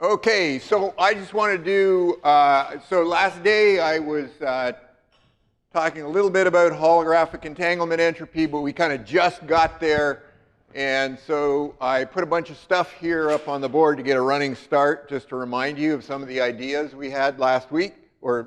Okay, so I just want to do, so last day I was talking a little bit about holographic entanglement entropy, but we kind of just got there. And so I put a bunch of stuff here up on the board to get a running start, just to remind you of some of the ideas we had last week, or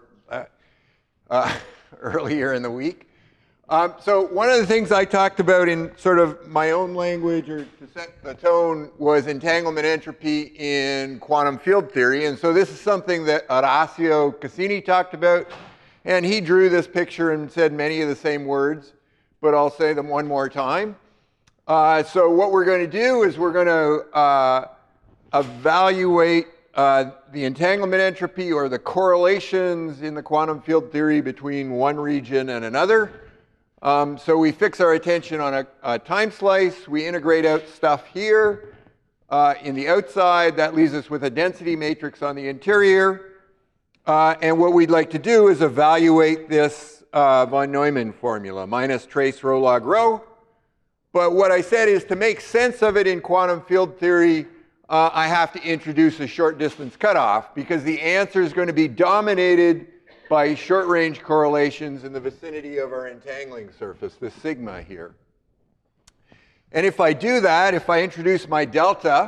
earlier in the week. So one of the things I talked about in sort of my own language, or to set the tone, was entanglement entropy in quantum field theory. And so this is something that Orazio Cassini talked about. And he drew this picture and said many of the same words, but I'll say them one more time. So what we're going to do is we're going to evaluate the entanglement entropy, or the correlations in the quantum field theory between one region and another. So we fix our attention on a time slice. We integrate out stuff here in the outside. That leaves us with a density matrix on the interior. And what we'd like to do is evaluate this von Neumann formula, minus trace rho log rho. But what I said is, to make sense of it in quantum field theory, I have to introduce a short distance cutoff, because the answer is going to be dominated by short-range correlations in the vicinity of our entangling surface, this sigma here. And if I do that, if I introduce my delta,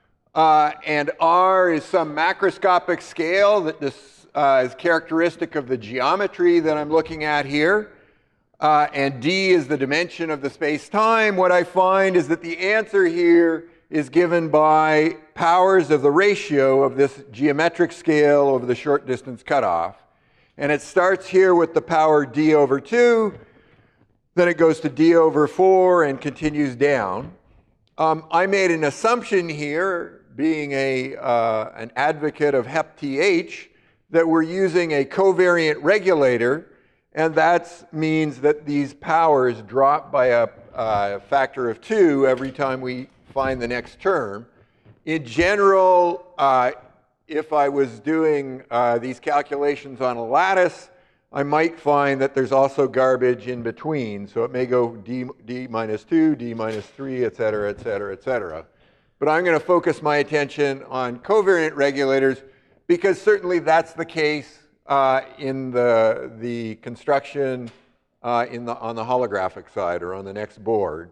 and R is some macroscopic scale that this is characteristic of the geometry that I'm looking at here, and D is the dimension of the space-time, what I find is that the answer here is given by powers of the ratio of this geometric scale over the short distance cutoff. And it starts here with the power d over 2, then it goes to d over 4 and continues down. I made an assumption here, being an advocate of HepTH, that we're using a covariant regulator, and that means that these powers drop by a factor of 2 every time we find the next term. In general, if I was doing these calculations on a lattice, I might find that there's also garbage in between. So it may go d minus 2, d minus 3, et cetera, et cetera, et cetera. But I'm going to focus my attention on covariant regulators, because certainly that's the case in the construction on the holographic side, or on the next board.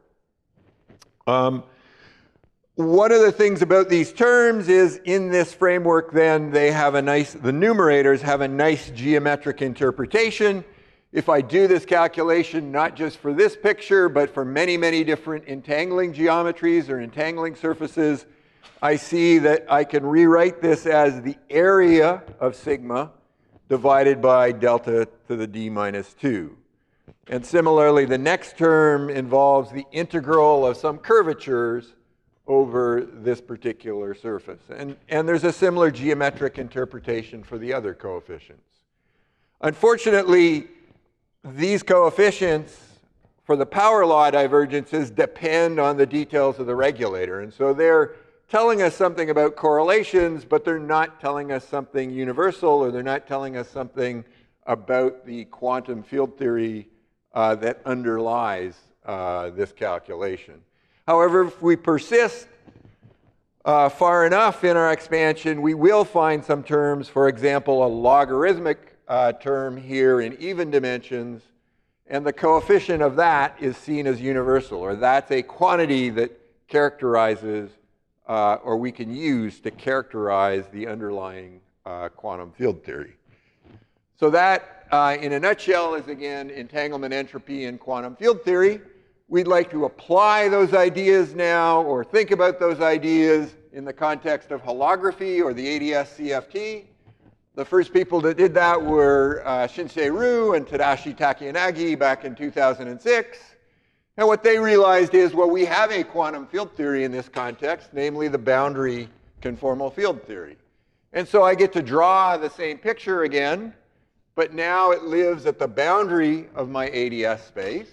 One of the things about these terms is, in this framework, then they have the numerators have a nice geometric interpretation. If I do this calculation, not just for this picture, but for many, many different entangling geometries or entangling surfaces, I see that I can rewrite this as the area of sigma divided by delta to the d minus 2. And similarly, the next term involves the integral of some curvatures over this particular surface. And there's a similar geometric interpretation for the other coefficients. Unfortunately, these coefficients for the power law divergences depend on the details of the regulator. And so they're telling us something about correlations, but they're not telling us something universal, or they're not telling us something about the quantum field theory that underlies this calculation. However, if we persist far enough in our expansion, we will find some terms, for example, a logarithmic term here in even dimensions, and the coefficient of that is seen as universal, or that's a quantity that characterizes, or we can use to characterize the underlying quantum field theory. So that, in a nutshell, is again entanglement entropy in quantum field theory. We'd like to apply those ideas now, or think about those ideas in the context of holography, or the ADS-CFT. The first people that did that were Shinsei Ryu and Tadashi Takeyanagi back in 2006. And what they realized is, well, we have a quantum field theory in this context, namely the boundary conformal field theory. And so I get to draw the same picture again, but now it lives at the boundary of my ADS space.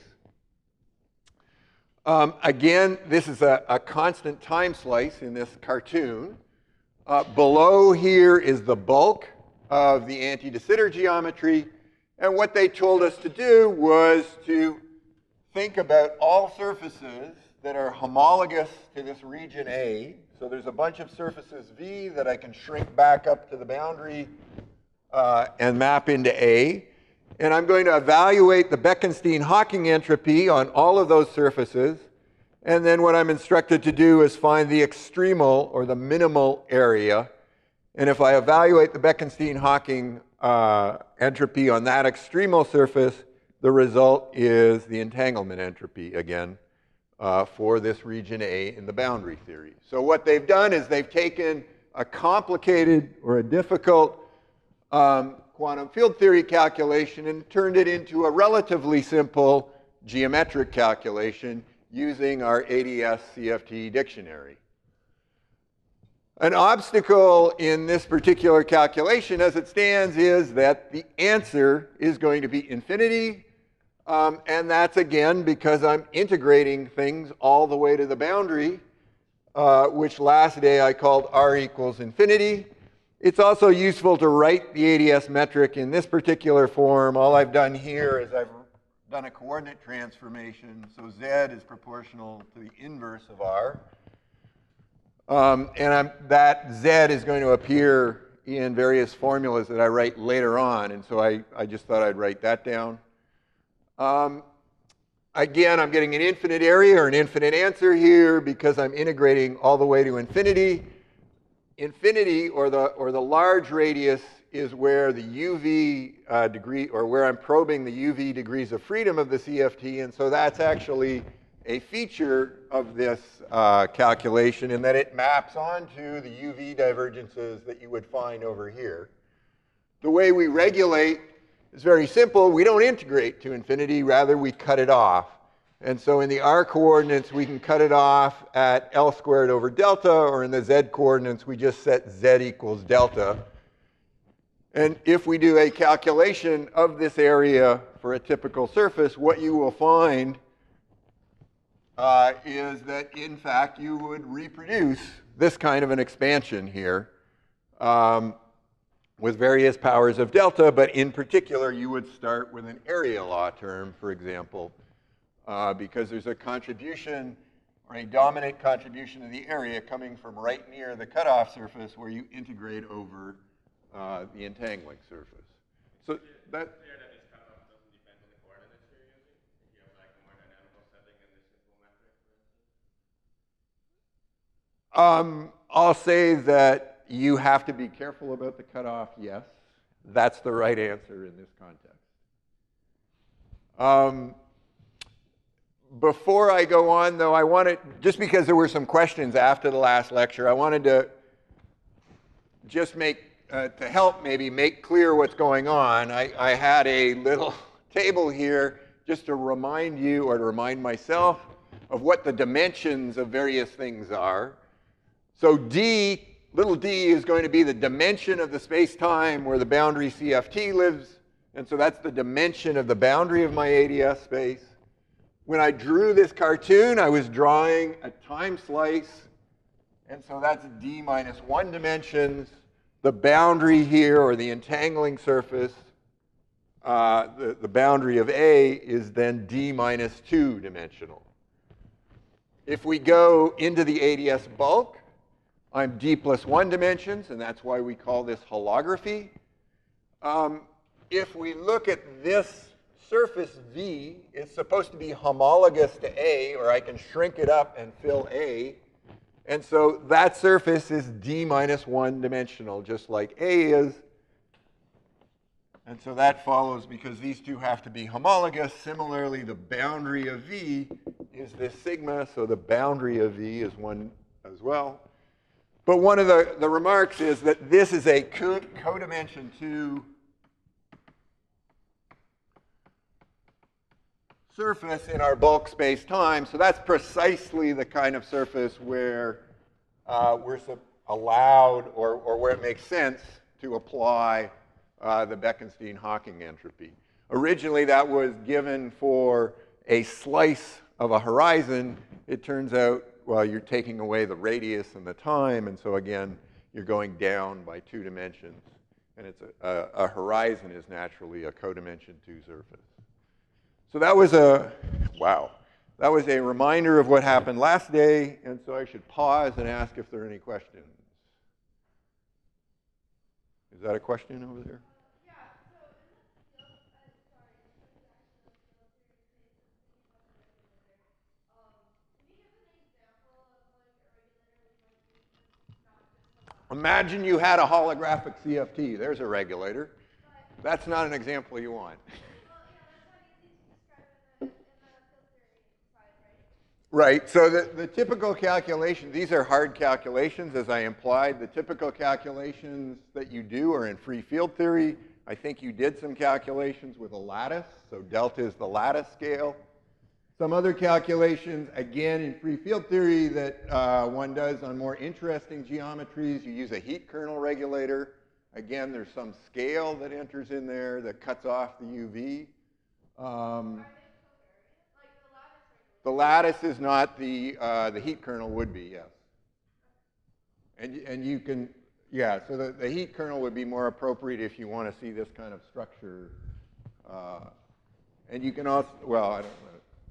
Again, this is a constant time slice in this cartoon. Below here is the bulk of the anti-de Sitter geometry. And what they told us to do was to think about all surfaces that are homologous to this region A, So there's a bunch of surfaces V that I can shrink back up to the boundary and map into A. And I'm going to evaluate the Bekenstein-Hawking entropy on all of those surfaces. And then what I'm instructed to do is find the extremal or the minimal area. And if I evaluate the Bekenstein-Hawking entropy on that extremal surface, the result is the entanglement entropy again for this region A in the boundary theory. So what they've done is they've taken a complicated or a difficult quantum field theory calculation and turned it into a relatively simple geometric calculation using our ADS CFT dictionary. An obstacle in this particular calculation as it stands is that the answer is going to be infinity. And that's again because I'm integrating things all the way to the boundary, which last day I called r equals infinity. It's also useful to write the ADS metric in this particular form. All I've done here is I've done a coordinate transformation. So z is proportional to the inverse of r. That z is going to appear in various formulas that I write later on. And so I just thought I'd write that down. Again, I'm getting an infinite area or an infinite answer here because I'm integrating all the way to infinity. Infinity, or the large radius, is where the UV degree, or where I'm probing the UV degrees of freedom of the CFT, and so that's actually a feature of this calculation in that it maps onto the UV divergences that you would find over here. The way we regulate is very simple. We don't integrate to infinity, rather we cut it off. And so in the r coordinates, we can cut it off at L squared over delta, or in the z coordinates, we just set z equals delta. And if we do a calculation of this area for a typical surface, what you will find is that, in fact, you would reproduce this kind of an expansion here with various powers of delta, but in particular, you would start with an area law term, for example, because there's a contribution or a dominant contribution of the area coming from right near the cutoff surface where you integrate over the entangling surface. So that clear that this cutoff doesn't depend on the coordinates you're using? If you have like a more dynamical setting in this simple metric, for instance? I'll say that you have to be careful about the cutoff, yes. That's the right answer in this context. Before I go on, though, I wanted, just because there were some questions after the last lecture, I wanted to just make, to help maybe make clear what's going on. I had a little table here just to remind you, or to remind myself, of what the dimensions of various things are. So d, little d, is going to be the dimension of the space-time where the boundary CFT lives. And so that's the dimension of the boundary of my ADS space. When I drew this cartoon, I was drawing a time slice. And so that's d minus 1 dimensions. The boundary here, or the entangling surface, the boundary of A is then d minus 2 dimensional. If we go into the ADS bulk, I'm d plus 1 dimensions, and that's why we call this holography. If we look at this surface V, it's supposed to be homologous to A, or I can shrink it up and fill A. And so that surface is d minus 1 dimensional, just like A is. And so that follows because these two have to be homologous. Similarly, the boundary of V is this sigma, so the boundary of V is 1 as well. But one of the remarks is that this is a codimension 2 surface in our bulk space-time. So that's precisely the kind of surface where we're allowed, or where it makes sense to apply the Bekenstein-Hawking entropy. Originally, that was given for a slice of a horizon. It turns out, well, you're taking away the radius and the time, and so again, you're going down by 2 dimensions. And it's a horizon is naturally a codimension 2 surface. So that was that was a reminder of what happened last day, and so I should pause and ask if there are any questions. Is that a question over there? Imagine you had a holographic CFT. There's a regulator. That's not an example you want. Right, so the typical calculations, these are hard calculations, as I implied. The typical calculations that you do are in free field theory. I think you did some calculations with a lattice, so delta is the lattice scale. Some other calculations, again, in free field theory that one does on more interesting geometries. You use a heat kernel regulator. Again, there's some scale that enters in there that cuts off the UV. The lattice is not the heat kernel would be, yes. And you can, yeah, so the heat kernel would be more appropriate if you want to see this kind of structure. And you can also, well, I don't know.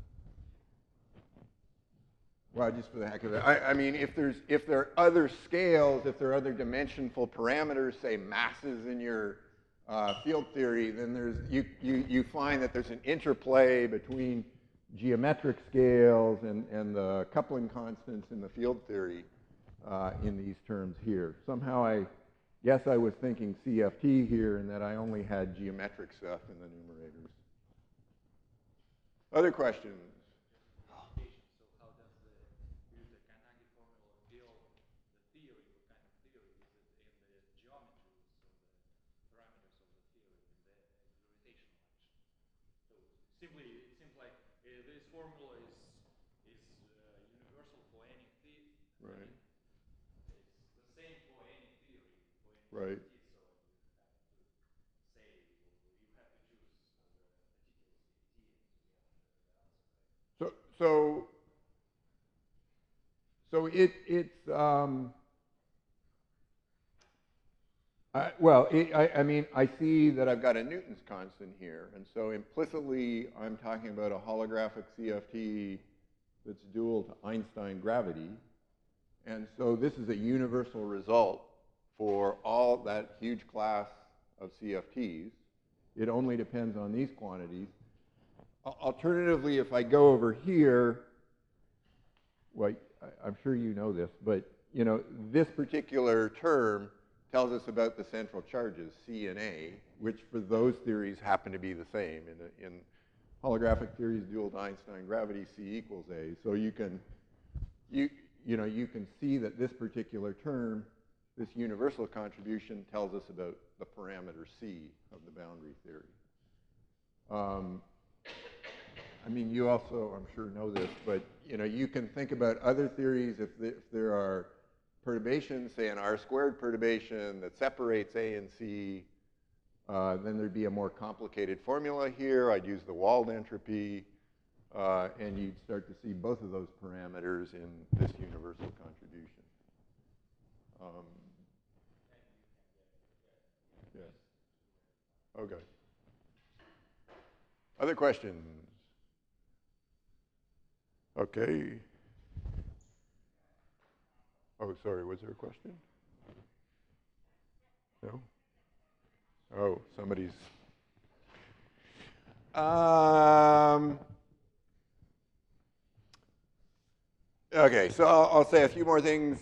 Well, just for the heck of it. I mean, if there are other scales, if there are other dimensionful parameters, say masses in your field theory, then you find that there's an interplay between geometric scales and the coupling constants in the field theory in these terms here. Somehow I guess I was thinking CFT here and that I only had geometric stuff in the numerators. Other questions? Simply, it seems like this formula is universal for any theory. Right. It's the same for any theory. Right. So you have to say you have to choose a particular CFT. So it's well, I mean, I see that I've got a Newton's constant here, and so implicitly I'm talking about a holographic CFT that's dual to Einstein gravity, and so this is a universal result for all that huge class of CFTs. It only depends on these quantities. Alternatively, if I go over here, well, I'm sure you know this, but you know, this particular term tells us about the central charges, C and A, which for those theories happen to be the same. In holographic theories dual to Einstein gravity, C equals A. So you can see that this particular term, this universal contribution, tells us about the parameter C of the boundary theory. I mean, you also, I'm sure, know this, but you know, you can think about other theories if there are perturbations, say an R-squared perturbation that separates A and C, then there'd be a more complicated formula here. I'd use the Wald entropy, and you'd start to see both of those parameters in this universal contribution. Yeah. Okay. Other questions? Okay. Oh, sorry, was there a question? No? Oh, somebody's. Okay, so I'll say a few more things.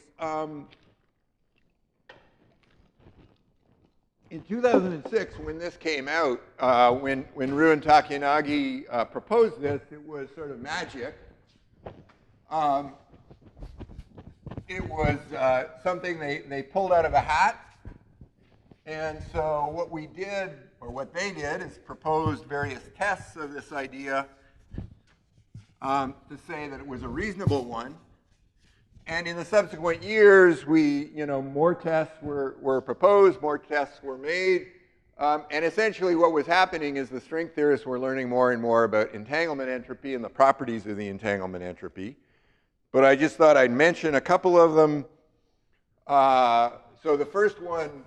In 2006, when this came out, when Ryuan Takanagi proposed this, it was sort of magic. It was something they pulled out of a hat. And so what we did, or what they did, is proposed various tests of this idea to say that it was a reasonable one. And in the subsequent years, more tests were proposed, more tests were made. And essentially what was happening is the string theorists were learning more and more about entanglement entropy and the properties of the entanglement entropy. But I just thought I'd mention a couple of them. So the first one,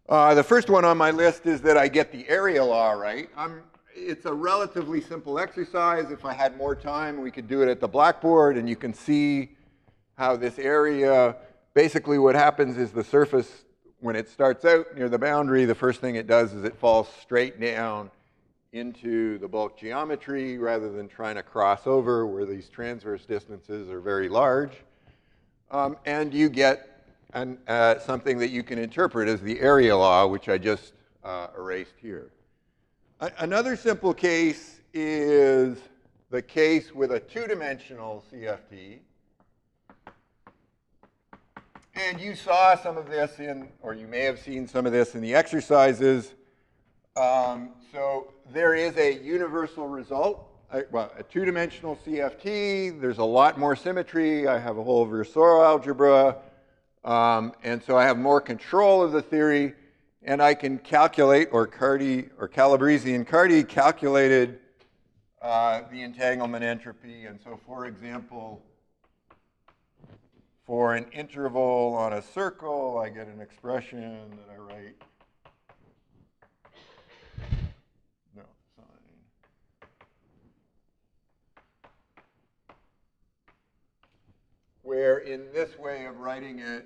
The first one on my list is that I get the area law right. It's a relatively simple exercise. If I had more time, we could do it at the blackboard, and you can see how this area, basically what happens is the surface, when it starts out near the boundary, the first thing it does is it falls straight down into the bulk geometry rather than trying to cross over where these transverse distances are very large. And you get something that you can interpret as the area law, which I just erased here. Another simple case is the case with a two-dimensional CFT. And you saw some of this or you may have seen some of this in the exercises. So there is a universal result. Well, a two-dimensional CFT, there's a lot more symmetry. I have a whole Virasoro algebra. And so I have more control of the theory. And I can calculate, or Calabrese and Cardy calculated the entanglement entropy. And so, for example, for an interval on a circle, I get an expression that I write. No, sign. Where in this way of writing it,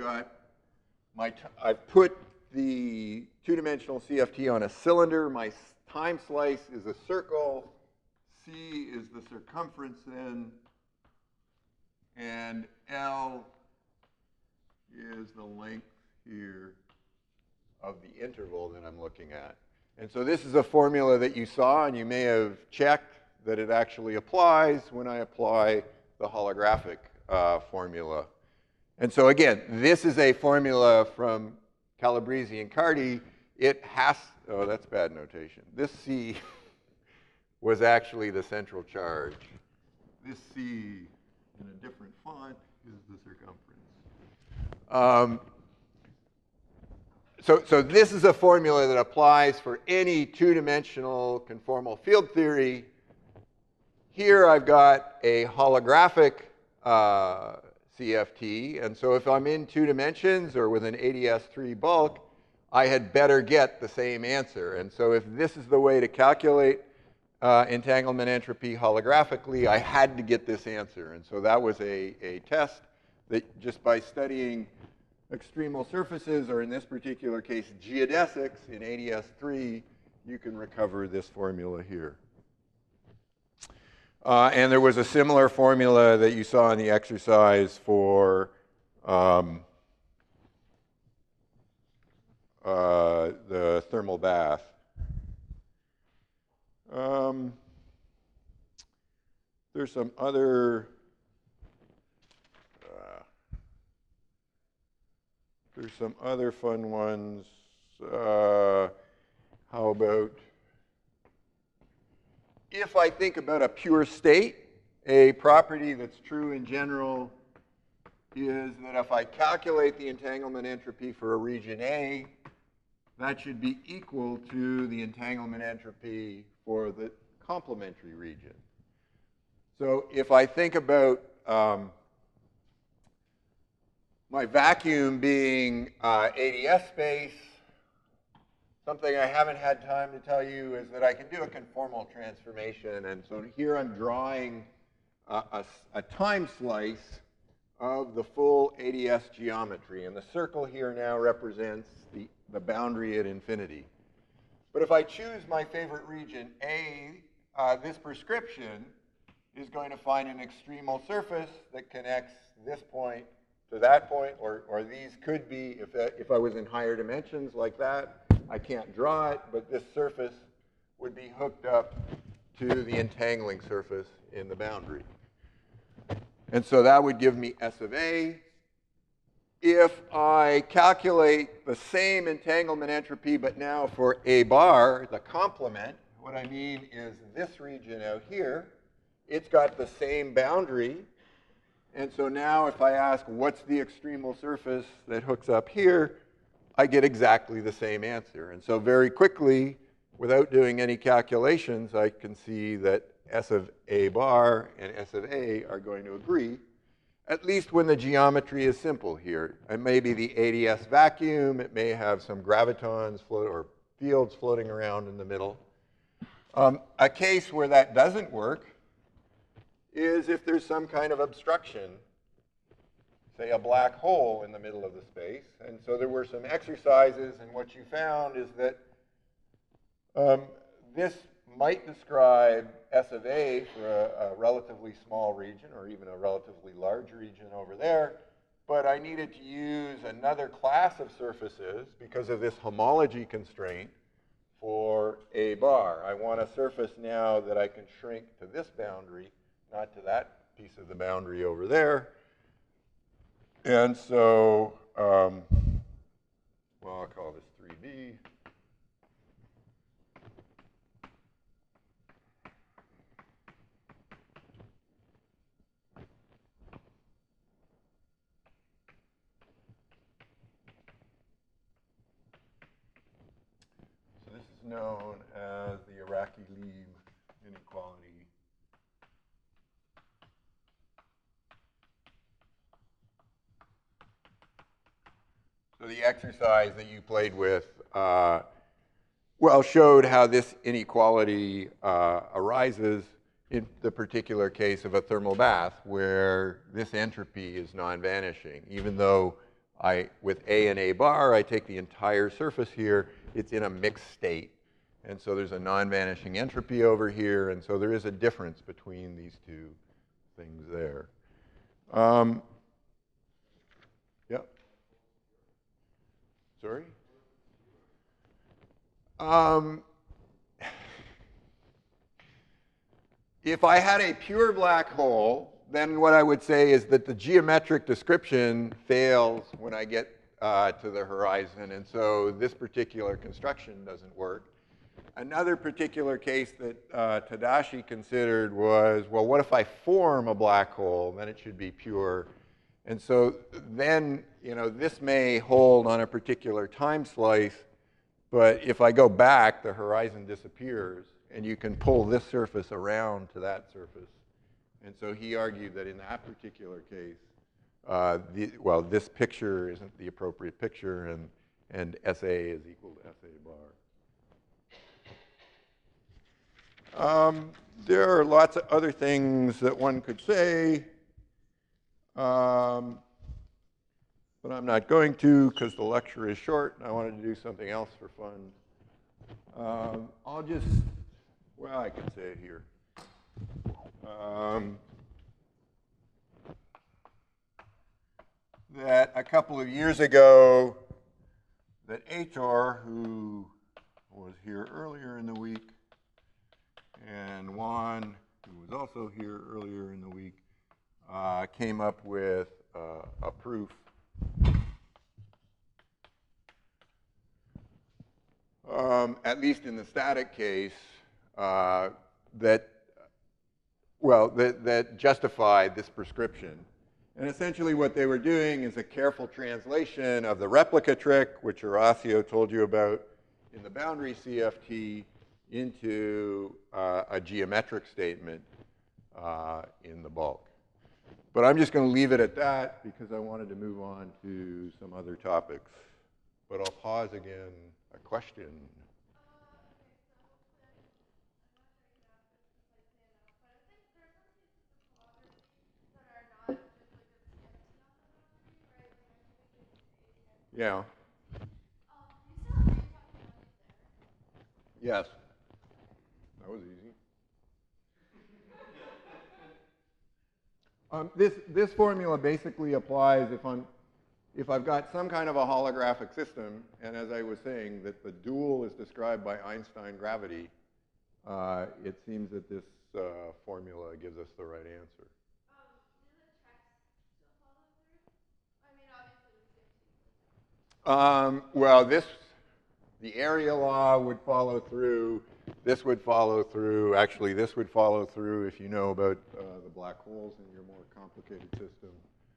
I've put the two-dimensional CFT on a cylinder. My time slice is a circle. C is the circumference then. And L is the length here of the interval that I'm looking at. And so this is a formula that you saw, and you may have checked that it actually applies when I apply the holographic formula. And so again, this is a formula from Calabrese and Cardy. It has, oh, that's bad notation. This C was actually the central charge. This C in a different font is the circumference. So this is a formula that applies for any two-dimensional conformal field theory. Here I've got a holographic CFT, and so if I'm in 2 dimensions or with an ADS3 bulk, I had better get the same answer. And so if this is the way to calculate entanglement entropy holographically, I had to get this answer. And so that was a test that just by studying extremal surfaces, or in this particular case, geodesics in ADS3, you can recover this formula here. And there was a similar formula that you saw in the exercise for the thermal bath. There's some other fun ones. How about if I think about a pure state, a property that's true in general is that if I calculate the entanglement entropy for a region A, that should be equal to the entanglement entropy for the complementary region. So if I think about my vacuum being ADS space, something I haven't had time to tell you is that I can do a conformal transformation. And so here I'm drawing a time slice of the full ADS geometry. And the circle here now represents the boundary at infinity. But if I choose my favorite region, A, this prescription is going to find an extremal surface that connects this point to that point, or these could be, if I was in higher dimensions like that, I can't draw it, but this surface would be hooked up to the entangling surface in the boundary. And so that would give me S of A. If I calculate the same entanglement entropy, but now for A bar, the complement, what I mean is this region out here, it's got the same boundary. And so now if I ask what's the extremal surface that hooks up here, I get exactly the same answer. And so very quickly, without doing any calculations, I can see that S of A bar and S of A are going to agree. at least when the geometry is simple here. It may be the ADS vacuum. It may have some gravitons or fields floating around in the middle. A case where that doesn't work is if there's some kind of obstruction, say a black hole in the middle of the space. And so there were some exercises, and what you found is that this might describe S of A for a relatively small region or even a relatively large region over there, but I needed to use another class of surfaces because of this homology constraint for A bar. I want a surface now that I can shrink to this boundary, not to that piece of the boundary over there. And so, well, I'll call this 3B. So this is known as the Iraqi-Leib inequality. So the exercise that you played with, well, showed how this inequality arises in the particular case of a thermal bath where this entropy is non-vanishing. Even though with A and A bar, I take the entire surface here, it's in a mixed state. And so there's a non-vanishing entropy over here, and so there is a difference between these two things there. Yep. Sorry? If I had a pure black hole, then what I would say is that the geometric description fails when I get to the horizon, and so this particular construction doesn't work. Another particular case that Tadashi considered was, well, what if I form a black hole? Then it should be pure. And so then, this may hold on a particular time slice, but if I go back, the horizon disappears, and you can pull this surface around to that surface. And so he argued that in that particular case, well, this picture isn't the appropriate picture, and SA is equal to SA bar. There are lots of other things that one could say, but I'm not going to because the lecture is short and I wanted to do something else for fun. I'll just, well, I can say it here. That a couple of years ago, that Aitor, who was here earlier in the week, and Juan, who was also here earlier in the week, came up with a proof at least in the static case, that justified this prescription. And essentially what they were doing is a careful translation of the replica trick, which Horacio told you about in the boundary CFT, into a geometric statement in the bulk. But I'm just going to leave it at that because I wanted to move on to some other topics. But I'll pause again. A question? Yeah. Yes. That was easy. This formula basically applies if I've got some kind of a holographic system, and as I was saying, that the dual is described by Einstein gravity, it seems that this formula gives us the right answer. Do the checks still follow through? I mean, obviously with CFT. Well, the area law would follow through. This would follow through. Actually, this would follow through if you know about the black holes in your more complicated system.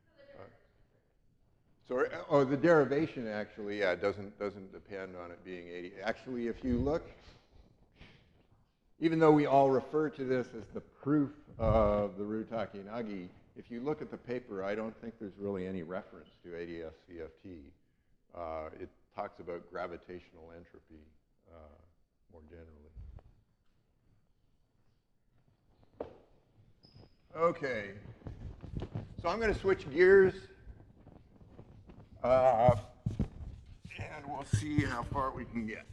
So the derivation actually, yeah, doesn't depend on it being 80. Actually, if you look, even though we all refer to this as the proof of the Ru-Takeyanagi, if you look at the paper, I don't think there's really any reference to ADS-CFT. It talks about gravitational entropy more generally. Okay, so I'm going to switch gears, and we'll see how far we can get.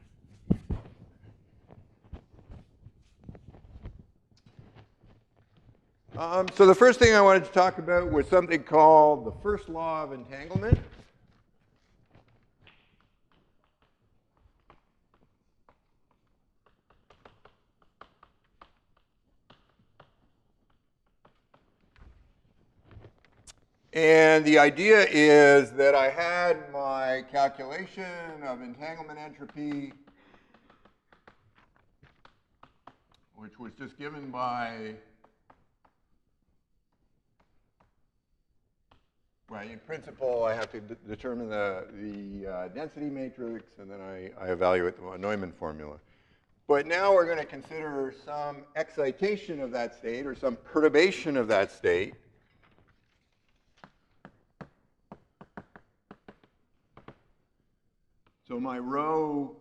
So the first thing I wanted to talk about was something called the first law of entanglement. And the idea is that I had my calculation of entanglement entropy, which was just given by, well, in principle, I have to determine the density matrix, and then I evaluate the von Neumann formula. But now we're going to consider some excitation of that state, or some perturbation of that state. So my rho,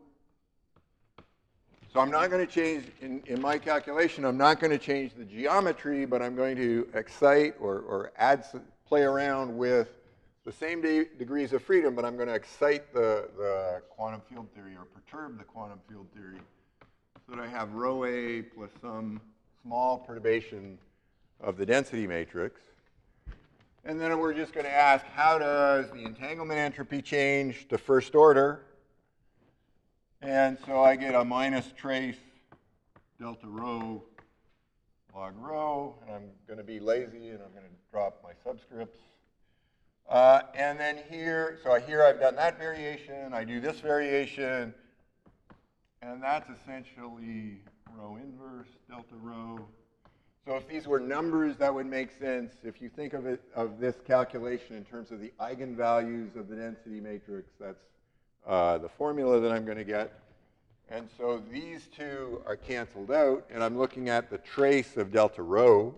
so I'm not going to change, in my calculation, I'm not going to change the geometry, but I'm going to excite or add, play around with the same degrees of freedom, but I'm going to excite the quantum field theory or perturb the quantum field theory so that I have rho A plus some small perturbation of the density matrix. And then we're just going to ask, how does the entanglement entropy change to first order? And so I get a minus trace delta rho log rho, and I'm going to be lazy, and I'm going to drop my subscripts. And then here, so here I've done that variation, I do this variation, and that's essentially rho inverse delta rho. So if these were numbers, that would make sense. If you think of it, of this calculation in terms of the eigenvalues of the density matrix, that's the formula that I'm going to get. And so these two are canceled out, and I'm looking at the trace of delta rho.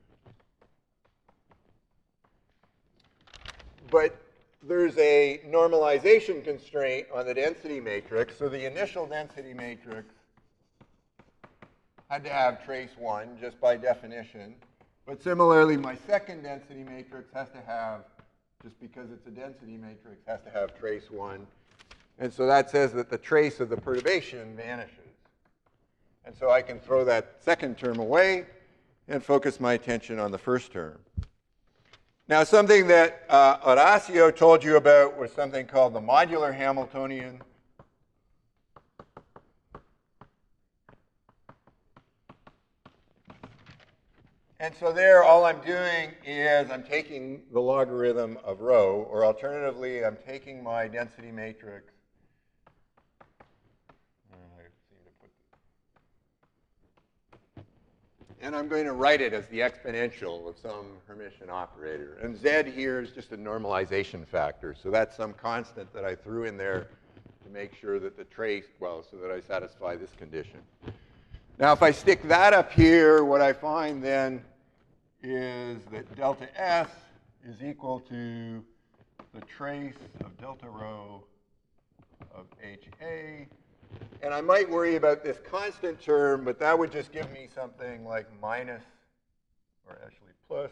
But there's a normalization constraint on the density matrix. So the initial density matrix had to have trace 1 just by definition. But similarly, my second density matrix has to have, just because it's a density matrix, has to have trace 1. And so that says that the trace of the perturbation vanishes. And so I can throw that second term away and focus my attention on the first term. Now, something that Horacio told you about was something called the modular Hamiltonian. And so there, all I'm doing is I'm taking the logarithm of rho, or alternatively, I'm taking my density matrix. And I'm going to write it as the exponential of some Hermitian operator. And Z here is just a normalization factor. So that's some constant that I threw in there to make sure that the trace, well, so that I satisfy this condition. Now, if I stick that up here, what I find then is that delta S is equal to the trace of delta rho of HA. And I might worry about this constant term, but that would just give me something like minus, or actually plus,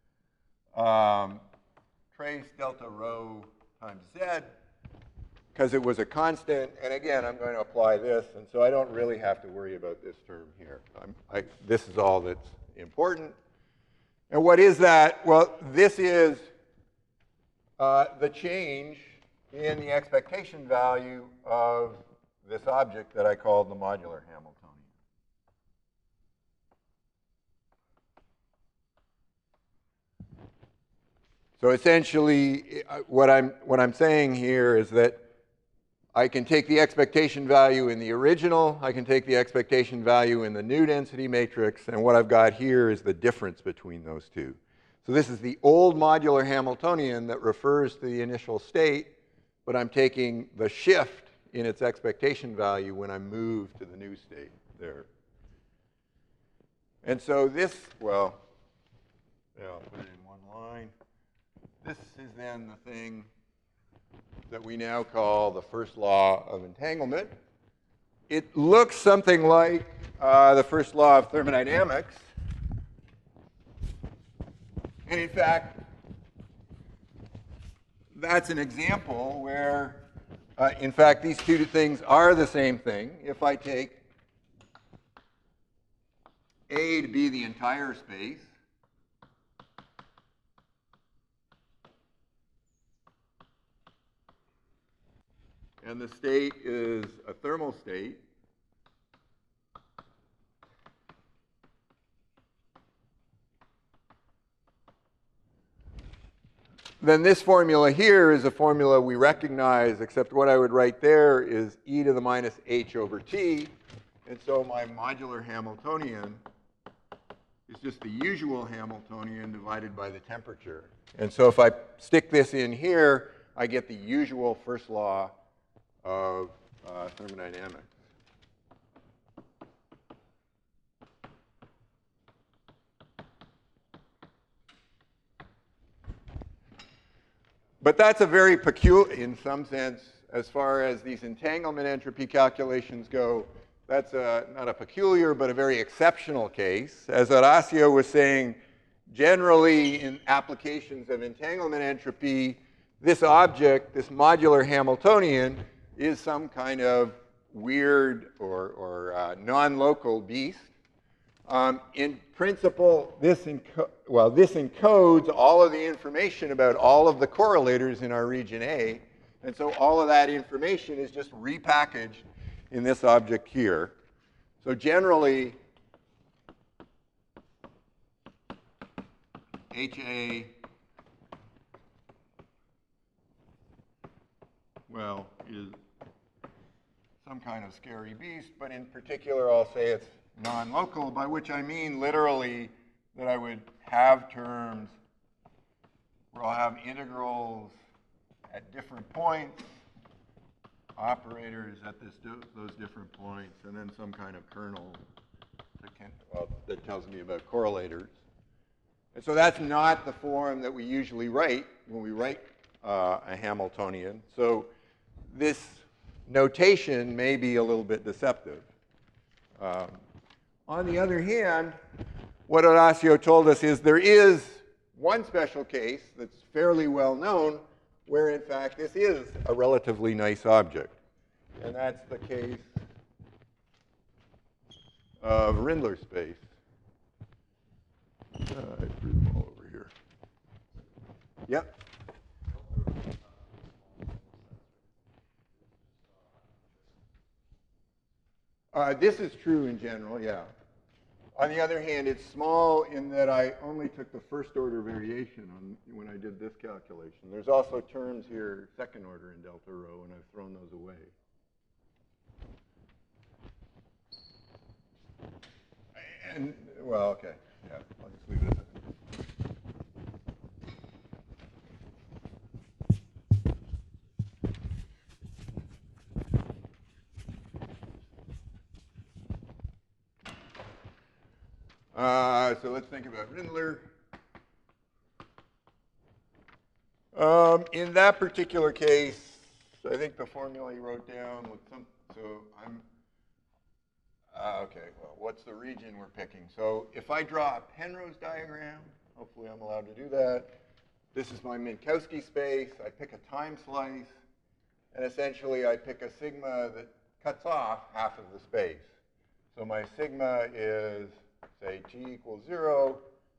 trace delta rho times Z, because it was a constant. And again, I'm going to apply this, and so I don't really have to worry about this term here. This is all that's important. And what is that? Well, this is the change in the expectation value of this object that I called the modular Hamiltonian. So essentially, what I'm saying here is that I can take the expectation value in the original, I can take the expectation value in the new density matrix, and what I've got here is the difference between those two. So this is the old modular Hamiltonian that refers to the initial state, but I'm taking the shift in its expectation value when I move to the new state there. And so this, well, Yeah, I'll put it in one line. This is then the thing that we now call the first law of entanglement. It looks something like the first law of thermodynamics. And in fact, that's an example where, in fact, these two things are the same thing. If I take A to be the entire space, and the state is a thermal state, then this formula here is a formula we recognize, except what I would write there is e to the minus h over t. And so my modular Hamiltonian is just the usual Hamiltonian divided by the temperature. And so if I stick this in here, I get the usual first law of thermodynamics. But that's a very peculiar, in some sense, as far as these entanglement entropy calculations go, that's not a peculiar, but a very exceptional case. As Horacio was saying, generally in applications of entanglement entropy, this object, this modular Hamiltonian, is some kind of weird or non-local beast. In principle, this encodes all of the information about all of the correlators in our region A. And so all of that information is just repackaged in this object here. So generally, HA, well, is some kind of scary beast, but in particular, I'll say it's non-local, by which I mean literally that I would have terms where I'll have integrals at different points, operators at those different points, and then some kind of kernel that tells me about correlators. And so that's not the form that we usually write when we write a Hamiltonian. So this notation may be a little bit deceptive. On the other hand, what Horacio told us is there is one special case that's fairly well known where, in fact, this is a relatively nice object. And that's the case of Rindler space. I threw them all over here. Yep. This is true in general, yeah. On the other hand, it's small in that I only took the first order variation when I did this calculation. There's also terms here, second order in delta rho, and I've thrown those away. And, well, okay, yeah, I'll just leave it at that. So let's think about Rindler. In that particular case, I think the formula he wrote down was okay, well, what's the region we're picking? So if I draw a Penrose diagram, hopefully I'm allowed to do that. This is my Minkowski space. I pick a time slice, and essentially I pick a sigma that cuts off half of the space. So my sigma is, say, t equals 0,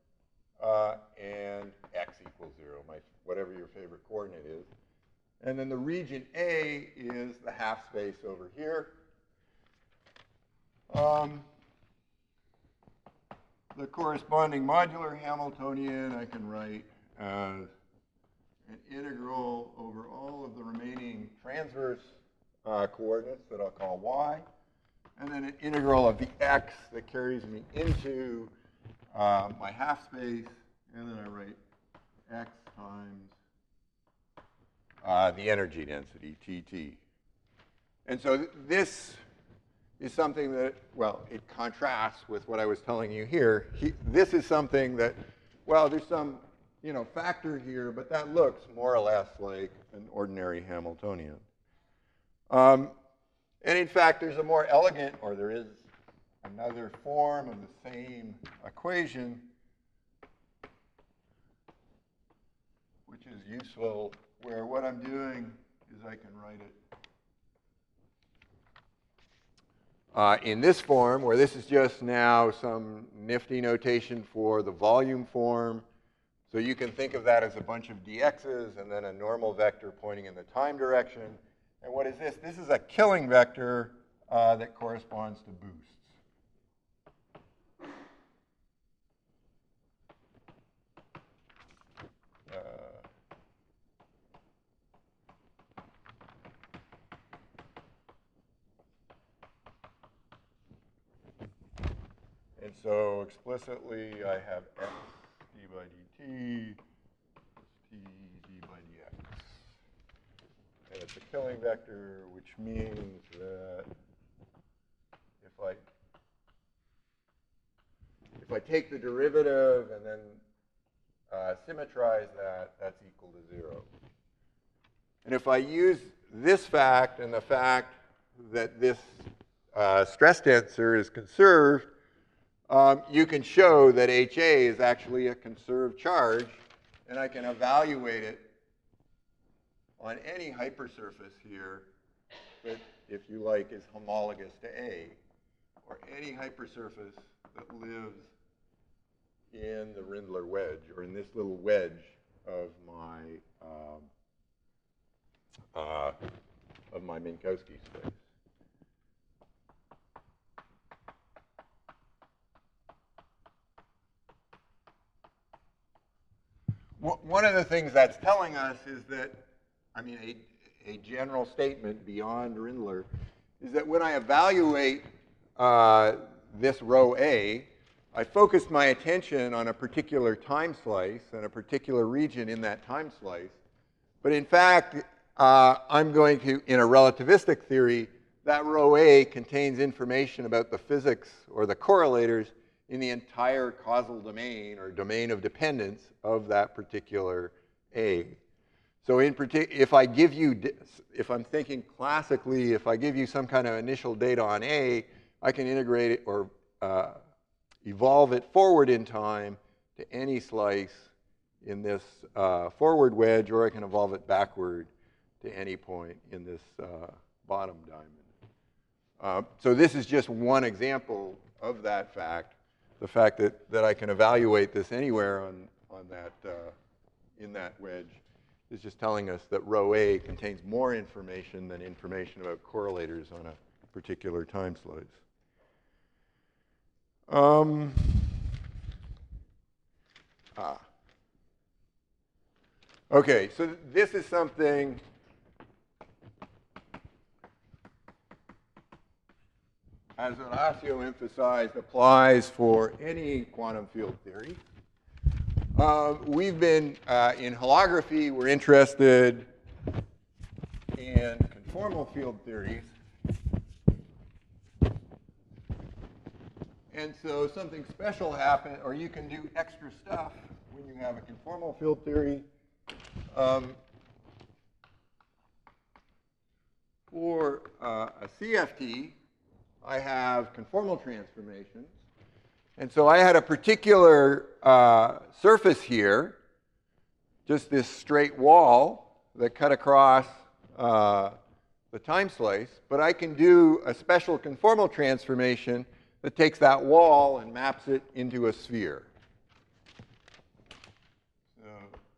and x equals 0, whatever your favorite coordinate is. And then the region A is the half space over here. The corresponding modular Hamiltonian I can write as an integral over all of the remaining transverse coordinates that I'll call y, and then an integral of the x that carries me into my half space, and then I write x times the energy density, Tt. And so this is something that, well, it contrasts with what I was telling you here. This is something that well, there's some, factor here, but that looks more or less like an ordinary Hamiltonian. And in fact, there's a more elegant, or there is another form of the same equation, which is useful, where what I'm doing is I can write it in this form, where this is just now some nifty notation for the volume form. So you can think of that as a bunch of dx's and then a normal vector pointing in the time direction. And what is this? This is a killing vector that corresponds to boosts. And so explicitly, I have x d by dt plus t d by dx. And it's a killing vector, which means that if I take the derivative and then symmetrize that, that's equal to 0. And if I use this fact and the fact that this stress tensor is conserved, you can show that HA is actually a conserved charge, and I can evaluate it on any hypersurface here that, if you like, is homologous to A, or any hypersurface that lives in the Rindler wedge, or in this little wedge of my Minkowski space. One of the things that's telling us is that, a general statement beyond Rindler is that when I evaluate this rho A, I focused my attention on a particular time slice and a particular region in that time slice. But in fact, I'm going to, in a relativistic theory, that rho A contains information about the physics or the correlators in the entire causal domain or domain of dependence of that particular A. So if I give you, if I'm thinking classically, if I give you some kind of initial data on A, I can integrate it or evolve it forward in time to any slice in this forward wedge, or I can evolve it backward to any point in this bottom diamond. So this is just one example of that fact, the fact that I can evaluate this anywhere on that, in that wedge is just telling us that rho A contains more information than information about correlators on a particular time slice. Okay, so this is something as Horacio emphasized, applies for any quantum field theory. We've been, in holography, we're interested in conformal field theories. And so something special happens, or you can do extra stuff when you have a conformal field theory. For a CFT, I have conformal transformations. And so I had a particular surface here, just this straight wall that cut across the time slice. But I can do a special conformal transformation that takes that wall and maps it into a sphere. So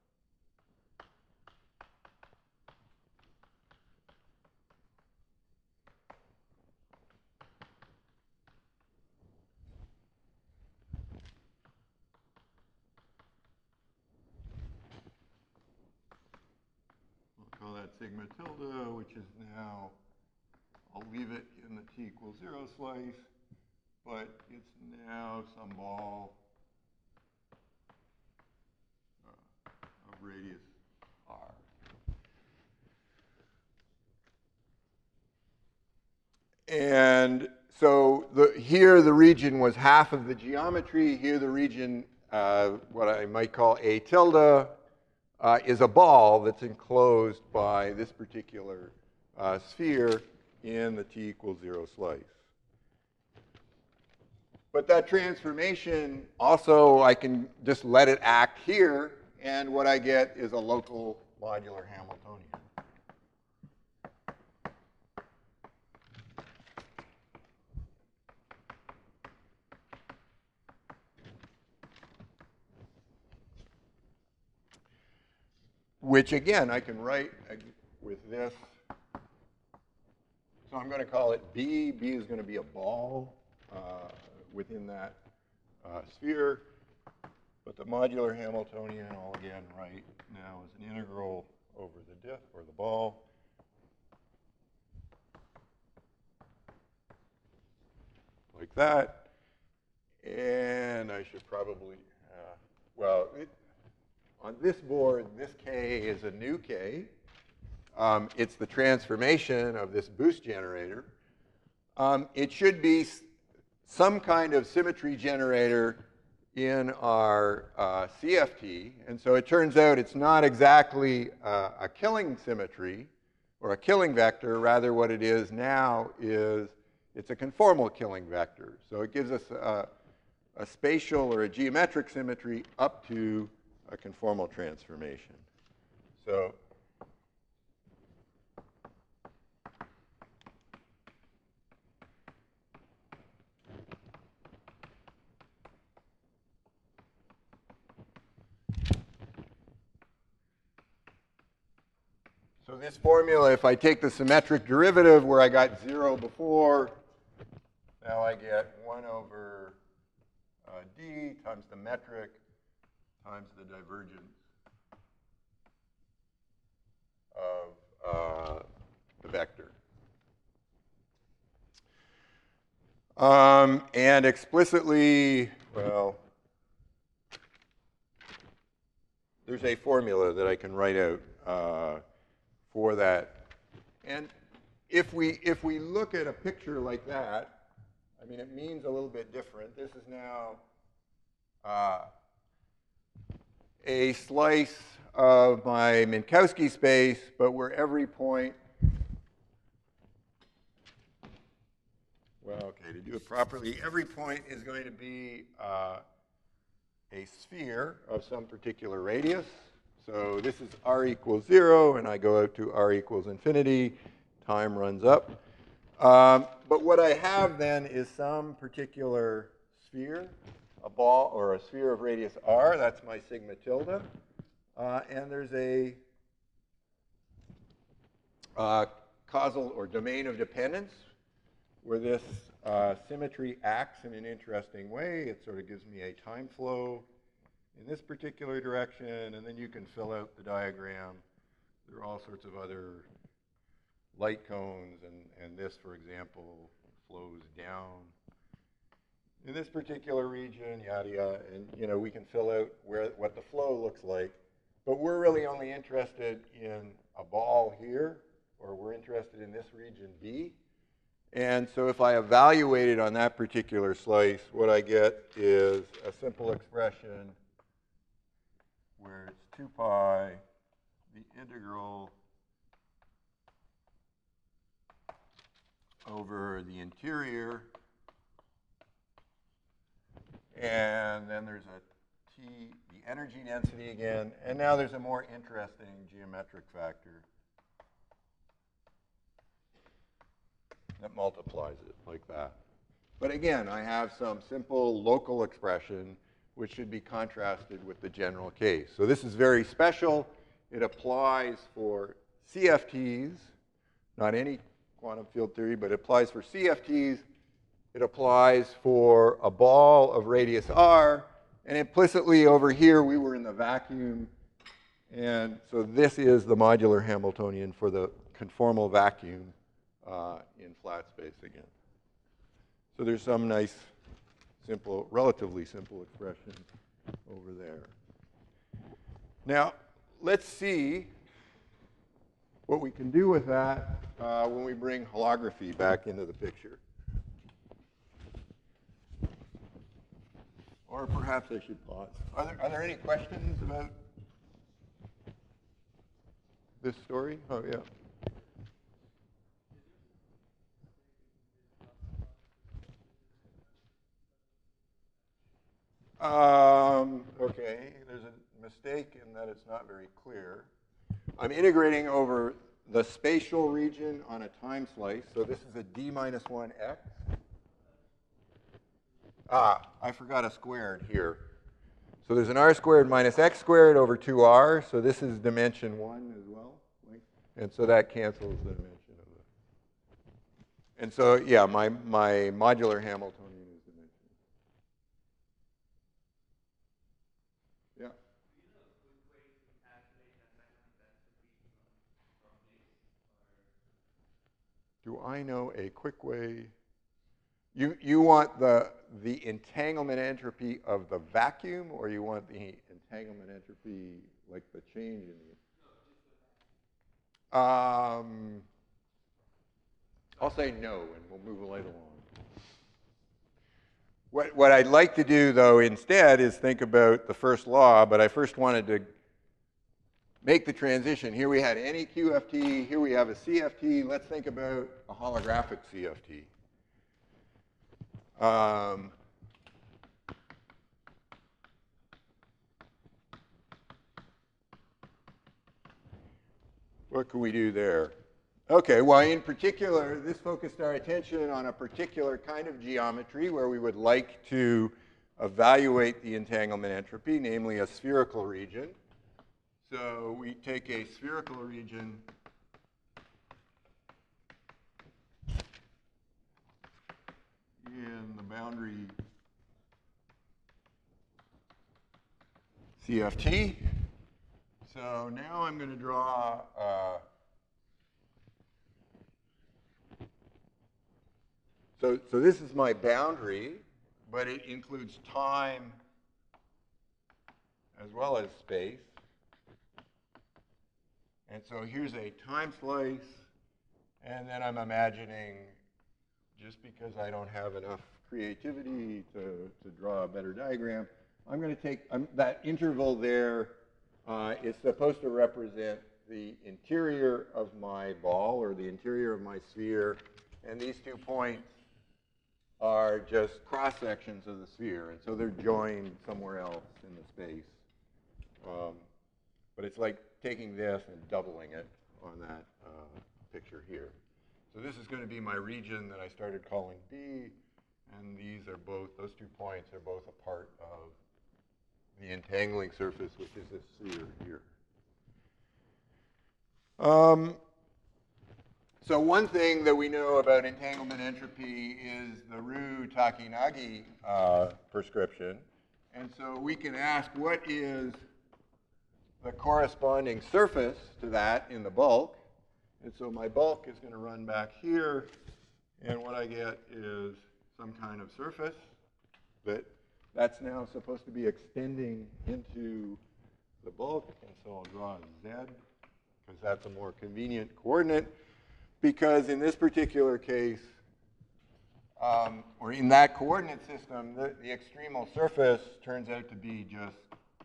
we'll call that sigma tilde, which is now, I'll leave it in the t equals 0 slice, but it's now some ball of radius r. And so here the region was half of the geometry. Here the region what I might call A tilde, is a ball that's enclosed by this particular sphere in the t equals 0 slice. But that transformation also, I can just let it act here, and what I get is a local modular Hamiltonian. Which again, I can write with this. So I'm going to call it B. B is going to be a ball within that sphere. But the modular Hamiltonian, I'll again write now as an integral over the disk or the ball. Like that. And I should probably, on this board, this K is a new K. It's the transformation of this boost generator. It should be some kind of symmetry generator in our CFT. And so it turns out it's not exactly a killing symmetry or a killing vector. Rather, what it is now is it's a conformal killing vector. So it gives us a spatial or a geometric symmetry up to a conformal transformation. So this formula, if I take the symmetric derivative where I got 0 before, now I get 1 over d times the metric times the divergence of the vector. And explicitly, well, there's a formula that I can write out for that. And if we look at a picture like that, I mean, it means a little bit different. This is now a slice of my Minkowski space, but where every point, well, okay, to do it properly, every point is going to be a sphere of some particular radius. So this is r equals 0, and I go out to r equals infinity. Time runs up. But what I have then is some particular sphere, a ball or a sphere of radius r. That's my sigma tilde. And there's a causal or domain of dependence where this symmetry acts in an interesting way. It sort of gives me a time flow in this particular direction, and then you can fill out the diagram. There are all sorts of other light cones, and this, for example, flows down in this particular region, yada, yada, and we can fill out what the flow looks like. But we're really only interested in a ball here, or we're interested in this region B. And so if I evaluate it on that particular slice, what I get is a simple expression where it's 2 pi, the integral over the interior, and then there's a T, the energy density again, and now there's a more interesting geometric factor that multiplies it like that. But again, I have some simple local expression which should be contrasted with the general case. So this is very special. It applies for CFTs, not any quantum field theory, but it applies for CFTs. It applies for a ball of radius r. And implicitly over here, we were in the vacuum. And so this is the modular Hamiltonian for the conformal vacuum in flat space again. So there's some nice, simple, relatively simple expression over there. Now, let's see what we can do with that when we bring holography back into the picture. Or perhaps I should pause. Are there any questions about this story? Oh, yeah. Okay, there's a mistake in that it's not very clear. I'm integrating over the spatial region on a time slice. So this is a d minus 1 x. I forgot a squared here. So there's an r squared minus x squared over 2r. So this is dimension 1 as well. And so that cancels the dimension of the. And so, yeah, my modular Hamiltonian is dimension. Yeah. Do I know a quick way? You want the entanglement entropy of the vacuum, or you want the entanglement entropy, like the change in the? I'll say no, and we'll move right along. What I'd like to do, though, instead, is think about the first law, but I first wanted to make the transition. Here we had any QFT, here we have a CFT. Let's think about a holographic CFT. What can we do there? Okay, well, in particular, this focused our attention on a particular kind of geometry where we would like to evaluate the entanglement entropy, namely a spherical region. So we take a spherical region in the boundary CFT. So now I'm going to draw so this is my boundary, but it includes time as well as space. And so here's a time slice, and then I'm imagining, just because I don't have enough creativity to draw a better diagram, I'm going to take that interval there. It's supposed to represent the interior of my ball or the interior of my sphere, and these 2 points are just cross sections of the sphere, and so they're joined somewhere else in the space. But it's like taking this and doubling it on that picture here. So this is going to be my region that I started calling B, and these are both, those 2 points are both a part of the entangling surface, which is this sphere here. So one thing that we know about entanglement entropy is the Ryu-Takinagi prescription. And so we can ask, what is the corresponding surface to that in the bulk? And so my bulk is going to run back here, and what I get is some kind of surface that's now supposed to be extending into the bulk. And so I'll draw Z, because that's a more convenient coordinate. Because in this particular case, or in that coordinate system, the extremal surface turns out to be just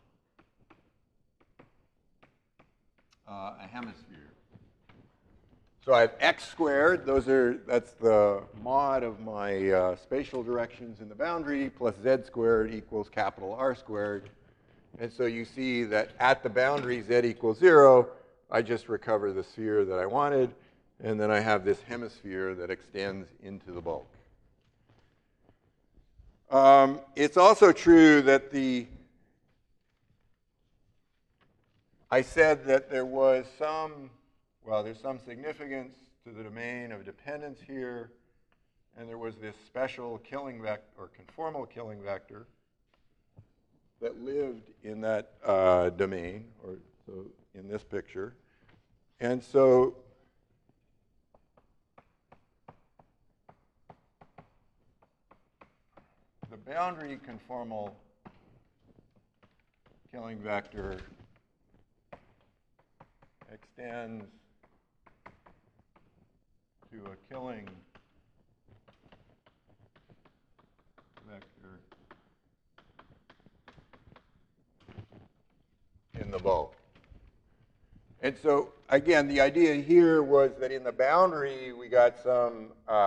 a hemisphere. So I have x squared. That's the mod of my spatial directions in the boundary, plus z squared equals capital R squared. And so you see that at the boundary, z equals 0, I just recover the sphere that I wanted. And then I have this hemisphere that extends into the bulk. It's also true that I said that there was there's some significance to the domain of dependence here. And there was this special killing vector, or conformal killing vector, that lived in that domain, or so in this picture. And so the boundary conformal killing vector extends to a killing vector bulk. And so, again, the idea here was that in the boundary, we got some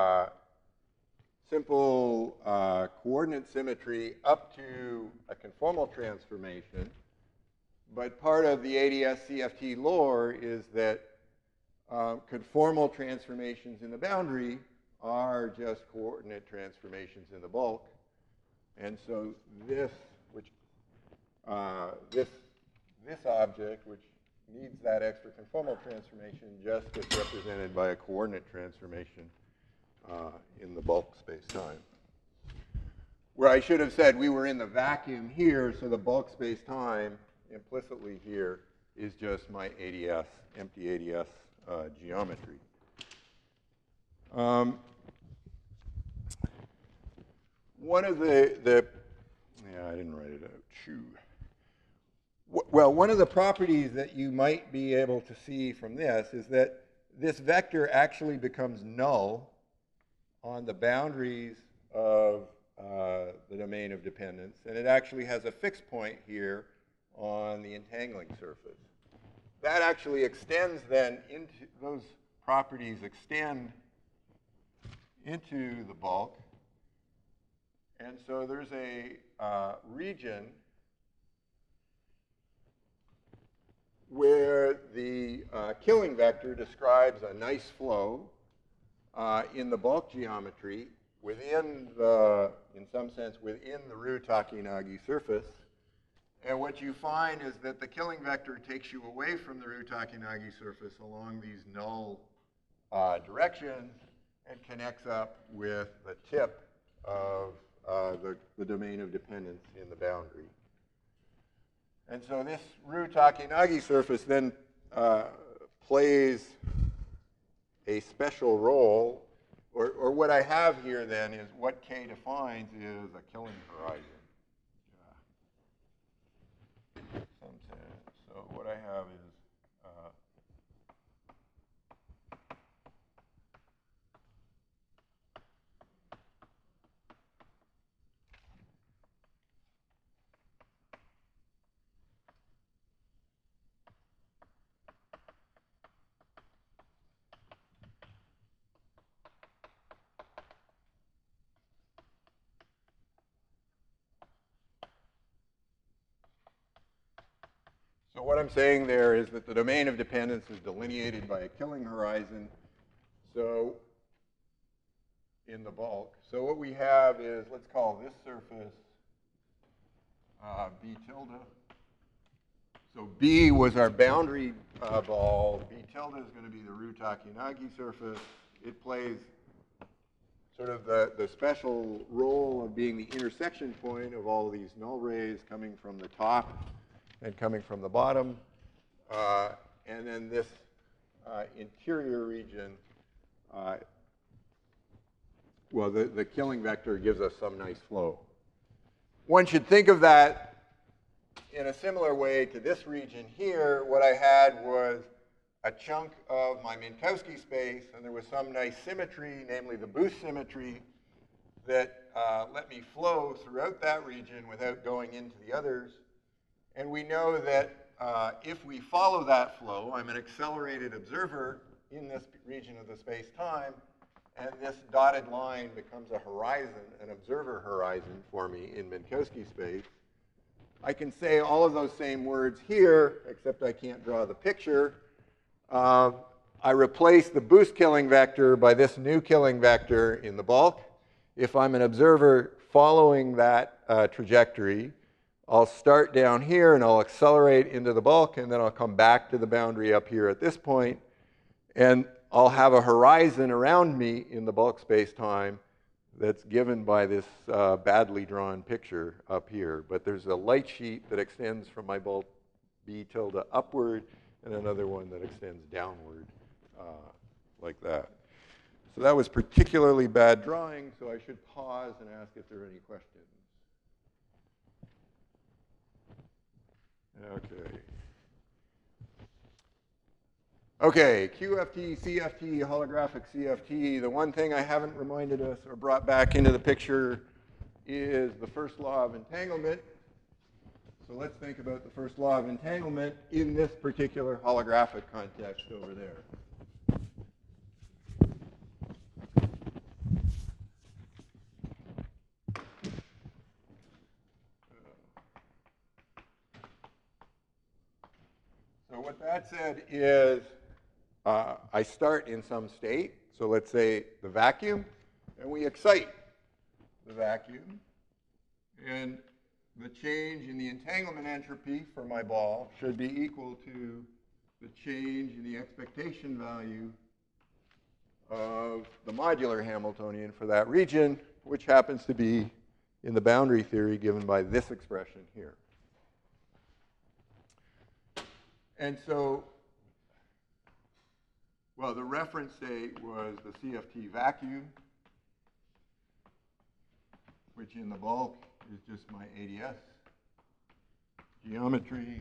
simple coordinate symmetry up to a conformal transformation. But part of the ADS-CFT lore is that conformal transformations in the boundary are just coordinate transformations in the bulk. And so this object, which needs that extra conformal transformation, just gets represented by a coordinate transformation in the bulk space-time. Where I should have said we were in the vacuum here, so the bulk space-time implicitly here is just my ADS, empty ADS geometry. One of the yeah, I didn't write it out. Shoo. Well, one of the properties that you might be able to see from this is that this vector actually becomes null on the boundaries of the domain of dependence, and it actually has a fixed point here on the entangling surface. That actually extends then into, those properties extend into the bulk, and so there's a region where the killing vector describes a nice flow in the bulk geometry within the, in some sense, within the Ryu-Takenagi surface. And what you find is that the killing vector takes you away from the Ryu-Takenagi surface along these null directions and connects up with the tip of the domain of dependence in the boundary. And so this Ryu-Takenagi surface then plays a special role, or what I have here then is what K defines is a killing horizon. So what I have is so what I'm saying there is that the domain of dependence is delineated by a killing horizon. So in the bulk. So what we have is, let's call this surface B tilde. So B was our boundary ball. B tilde is going to be the Ryu-Takenagi surface. It plays sort of the special role of being the intersection point of all of these null rays coming from the top and coming from the bottom. And then this interior region, well, the killing vector gives us some nice flow. One should think of that in a similar way to this region here. What I had was a chunk of my Minkowski space, and there was some nice symmetry, namely the boost symmetry, that let me flow throughout that region without going into the others. And we know that if we follow that flow, I'm an accelerated observer in this region of the space-time, and this dotted line becomes a horizon, an observer horizon for me in Minkowski space. I can say all of those same words here, except I can't draw the picture. I replace the boost killing vector by this new killing vector in the bulk. If I'm an observer following that trajectory, I'll start down here and I'll accelerate into the bulk, and then I'll come back to the boundary up here at this point, and I'll have a horizon around me in the bulk space-time that's given by this badly drawn picture up here. But there's a light sheet that extends from my bulk B tilde upward, and another one that extends downward like that. So that was particularly bad drawing, so I should pause and ask if there are any questions. Okay. Okay, QFT, CFT, holographic CFT. The one thing I haven't reminded us or brought back into the picture is the first law of entanglement. So let's think about the first law of entanglement in this particular holographic context over there. So what that said is I start in some state, so let's say the vacuum, and we excite the vacuum. And the change in the entanglement entropy for my ball should be equal to the change in the expectation value of the modular Hamiltonian for that region, which happens to be in the boundary theory given by this expression here. And so, well, the reference state was the CFT vacuum, which in the bulk is just my ADS geometry.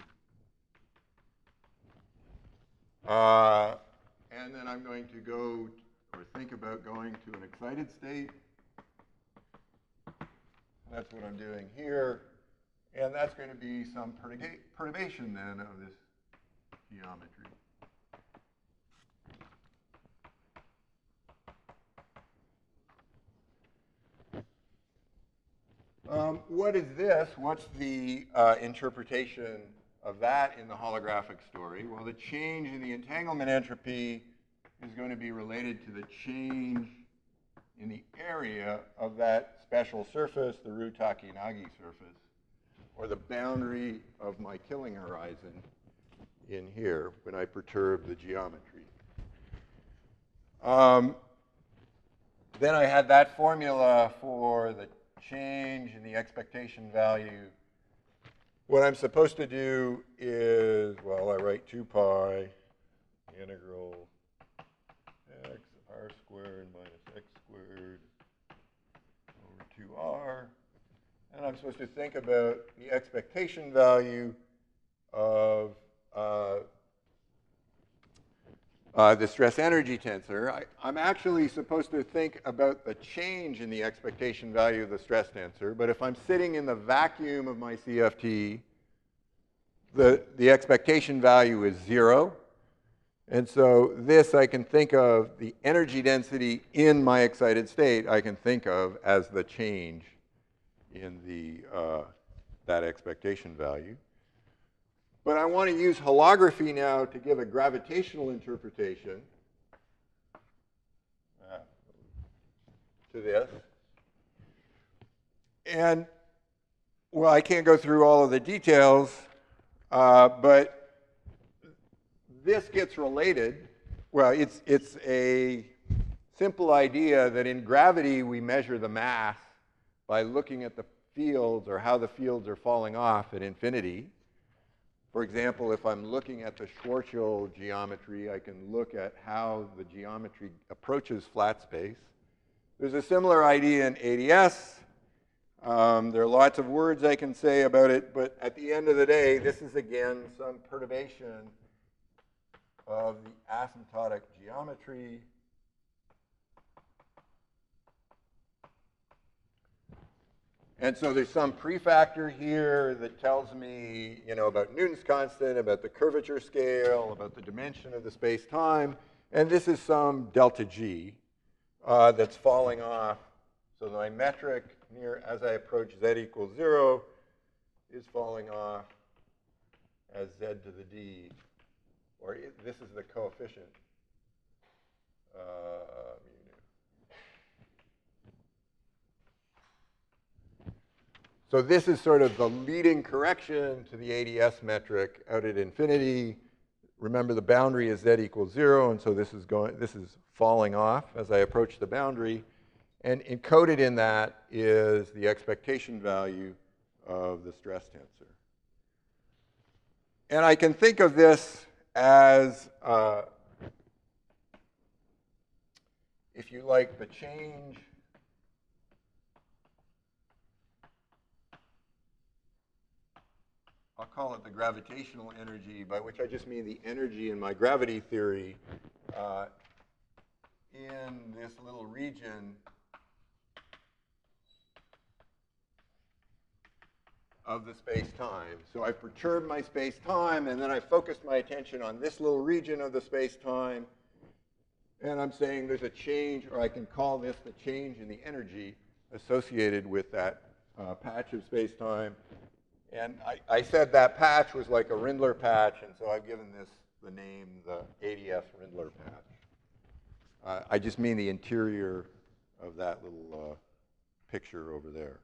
And then I'm going to go or think about going to an excited state. That's what I'm doing here. And that's going to be some perturbation then of this geometry. What is this? What's the interpretation of that in the holographic story? Well, the change in the entanglement entropy is going to be related to the change in the area of that special surface, the Ryu-Takayanagi surface, or the boundary of my killing horizon in here when I perturb the geometry. Then I had that formula for the change in the expectation value. What I'm supposed to do is, well, I write 2 pi integral x r squared minus x squared over 2r. And I'm supposed to think about the expectation value of the stress energy tensor. I'm actually supposed to think about the change in the expectation value of the stress tensor, but if I'm sitting in the vacuum of my CFT, the expectation value is 0. And so this I can think of, the energy density in my excited state, I can think of as the change in that expectation value. But I want to use holography now to give a gravitational interpretation to this. And, well, I can't go through all of the details, but this gets related. Well, it's a simple idea that in gravity we measure the mass by looking at the fields or how the fields are falling off at infinity. For example, if I'm looking at the Schwarzschild geometry, I can look at how the geometry approaches flat space. There's a similar idea in ADS. There are lots of words I can say about it, but at the end of the day, this is again some perturbation of the asymptotic geometry. And so there's some prefactor here that tells me, about Newton's constant, about the curvature scale, about the dimension of the space-time. And this is some delta G that's falling off. So my metric near as I approach z equals 0 is falling off as z to the d, or this is the coefficient. So this is sort of the leading correction to the ADS metric out at infinity. Remember, the boundary is z equals 0, and so this is falling off as I approach the boundary. And encoded in that is the expectation value of the stress tensor. And I can think of this as, if you like, the change I'll call it the gravitational energy, by which I just mean the energy in my gravity theory in this little region of the space-time. So I perturbed my space-time, and then I focused my attention on this little region of the space-time, and I'm saying there's a change, or I can call this the change in the energy associated with that patch of space-time. And I said that patch was like a Rindler patch, and so I've given this the name, the ADS Rindler patch. I just mean the interior of that little picture over there.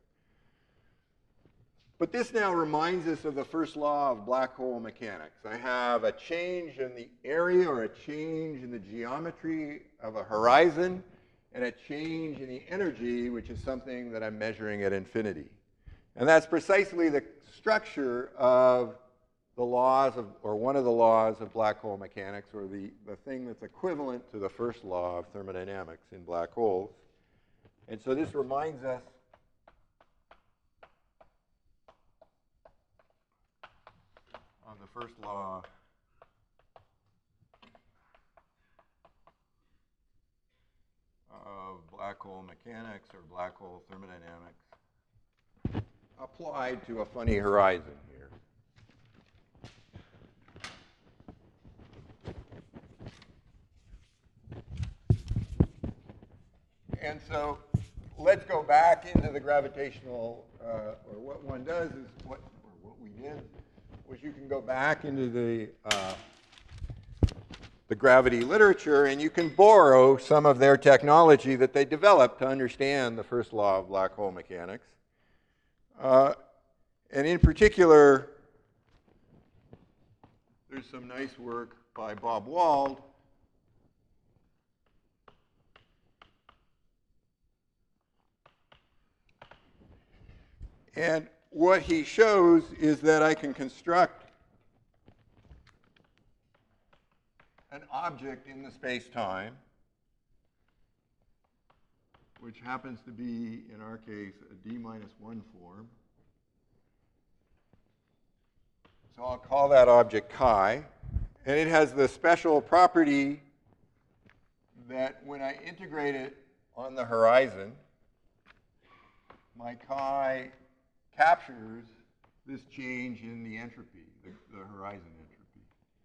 But this now reminds us of the first law of black hole mechanics. I have a change in the area or a change in the geometry of a horizon and a change in the energy, which is something that I'm measuring at infinity. And that's precisely the structure of the laws of, or one of the laws of black hole mechanics, or the thing that's equivalent to the first law of thermodynamics in black holes. And so this reminds us of the first law of black hole mechanics or black hole thermodynamics applied to a funny horizon here. And so let's go back into the gravitational, or what one does is, what we did was you can go back into the gravity literature, and you can borrow some of their technology that they developed to understand the first law of black hole mechanics. And in particular, there's some nice work by Bob Wald and what he shows is that I can construct an object in the space-time, which happens to be, in our case, a d-1 form. So I'll call that object chi. And it has the special property that when I integrate it on the horizon, my chi captures this change in the entropy, the horizon entropy,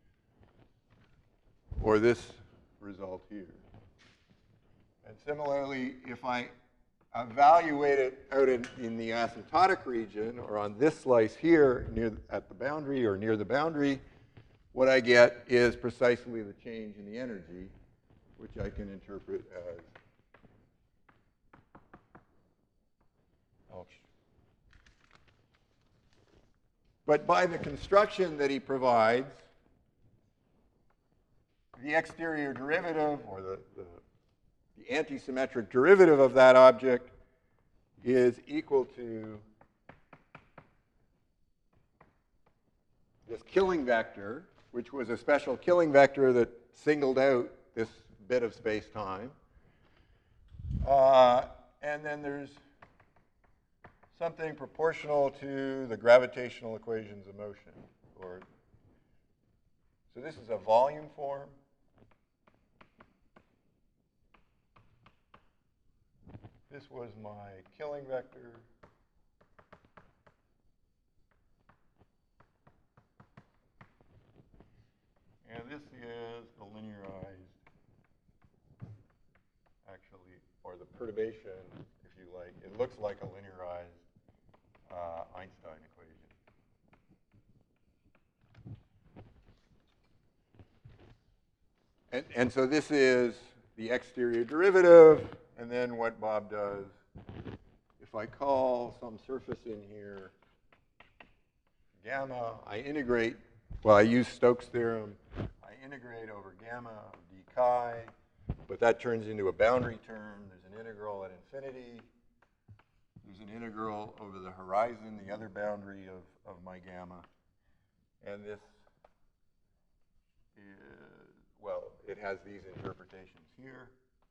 or this result here. And similarly, if I evaluate it out in the asymptotic region, or on this slice here at the boundary or near the boundary, what I get is precisely the change in the energy, which I can interpret as But by the construction that he provides, the exterior derivative, or the antisymmetric derivative of that object, is equal to this killing vector, which was a special killing vector that singled out this bit of space-time. And then there's something proportional to the gravitational equations of motion. So this is a volume form. This was my killing vector. And this is the linearized, actually, or the perturbation, if you like. It looks like a linearized Einstein equation. And so this is the exterior derivative, and then what Bob does, if I call some surface in here gamma, I integrate, well, I use Stokes' theorem, I integrate over gamma of d chi, but that turns into a boundary term. There's an integral at infinity. There's an integral over the horizon, the other boundary of my gamma. And this is, well, it has these interpretations here.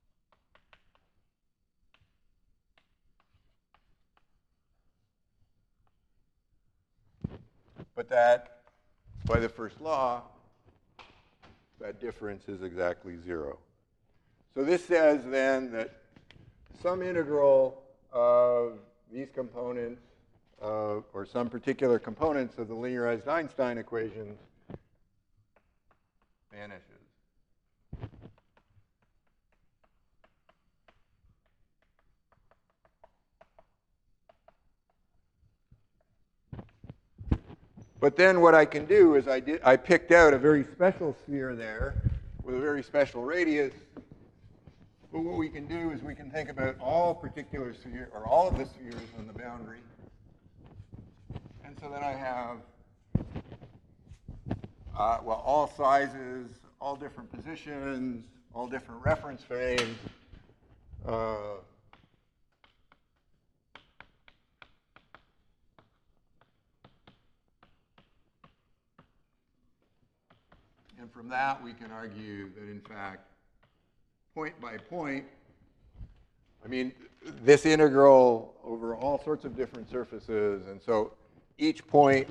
But that, by the first law, that difference is exactly 0. So this says then that some integral of these components or some particular components of the linearized Einstein equations vanishes. But then what I can do is I picked out a very special sphere there with a very special radius. But what we can do is we can think about all particular spheres, or all of the spheres on the boundary. And so then I have, well, all sizes, all different positions, all different reference frames. And from that, we can argue that, in fact, point by point, I mean, this integral over all sorts of different surfaces, and so each point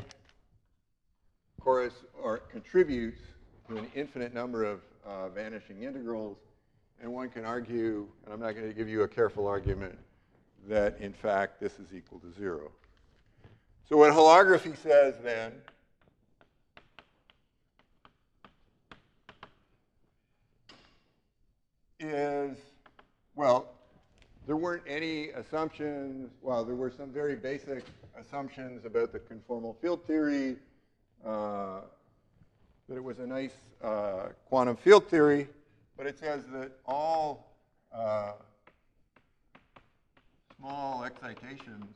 contributes to an infinite number of vanishing integrals, and one can argue, and I'm not going to give you a careful argument, that, in fact, this is equal to 0. So what holography says, then, is, well, there weren't any assumptions. Well, there were some very basic assumptions about the conformal field theory, that it was a nice quantum field theory, but it says that all small excitations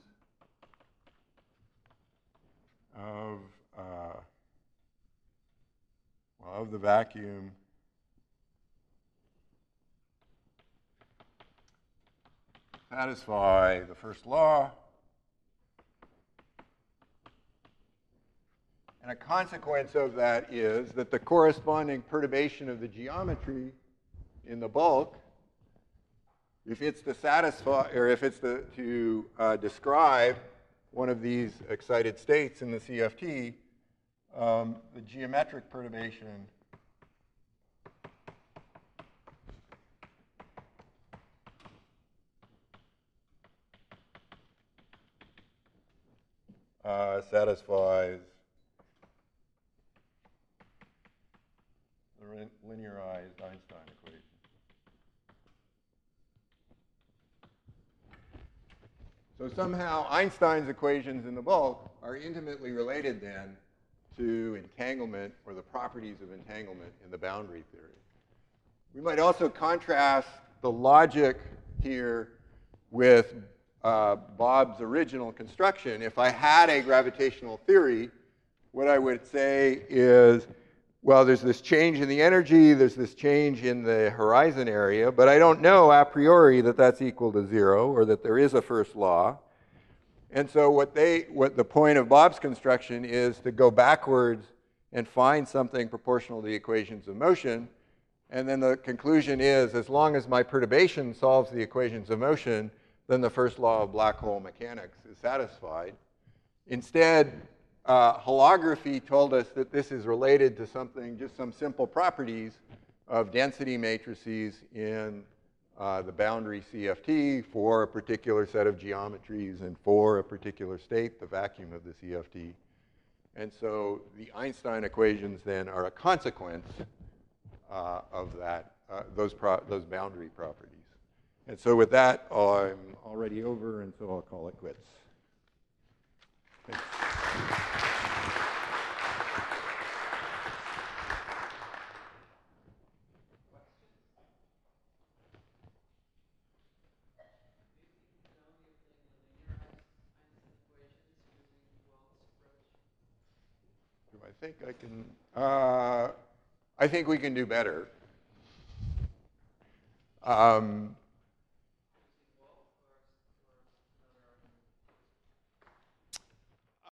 of the vacuum satisfy the first law. And a consequence of that is that the corresponding perturbation of the geometry in the bulk, if it's to satisfy, or if it's to describe one of these excited states in the CFT, the geometric perturbation satisfies the linearized Einstein equation. So somehow Einstein's equations in the bulk are intimately related then to entanglement, or the properties of entanglement in the boundary theory. We might also contrast the logic here with Bob's original construction. If I had a gravitational theory, what I would say is, well, there's this change in the energy, there's this change in the horizon area, but I don't know a priori that that's equal to 0, or that there is a first law. And so what the point of Bob's construction is to go backwards and find something proportional to the equations of motion. And then the conclusion is, as long as my perturbation solves the equations of motion, then the first law of black hole mechanics is satisfied. Instead, holography told us that this is related to something, just some simple properties of density matrices in the boundary CFT for a particular set of geometries and for a particular state, the vacuum of the CFT. And so the Einstein equations then are a consequence of that, those boundary properties. And so with that, I'm already over, and so I'll call it quits. Thanks. Do I think I can? I think we can do better.